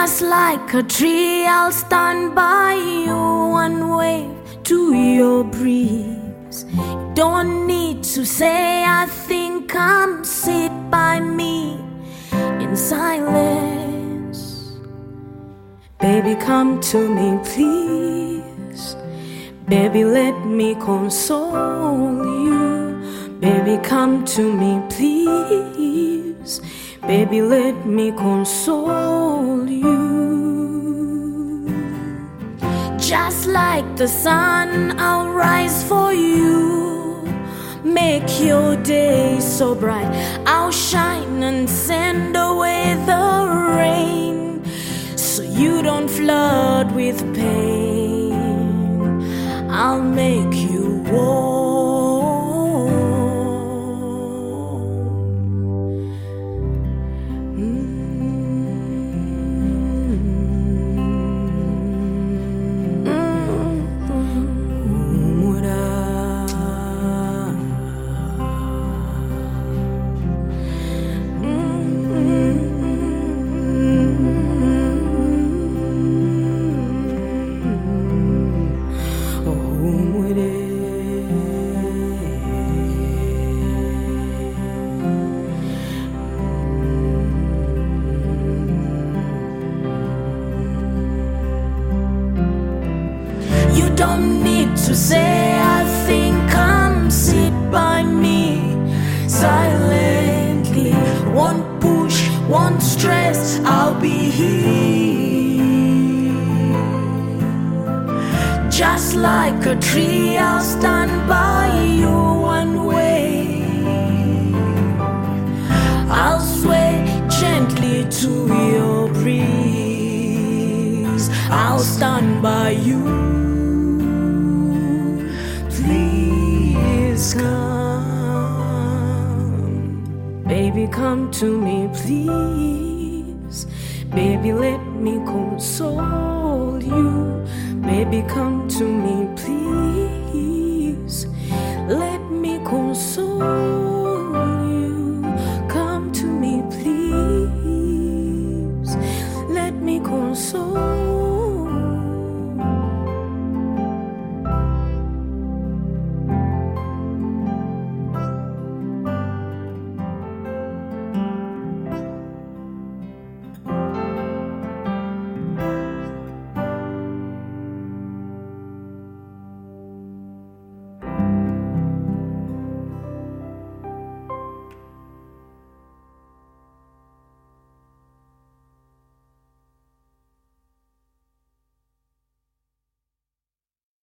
Just like a tree, I'll stand by you and wave to your breeze. You don't need to say I think, come sit by me in silence. Baby, come to me, please. Baby, let me console you. Baby, come to me, please. Baby, let me console you. Just like the sun, I'll rise for you. Make your day so bright. I'll shine and send away the rain, so you don't flood with pain. I'll make you warm. You don't need to say I think, come sit by me silently. Won't push, won't stress, I'll be here. Just like a tree, I'll stand by you and wave. I'll sway gently to your breeze. I'll stand by you. Please come. Baby, come to me, please. Baby, let me console you. Baby, come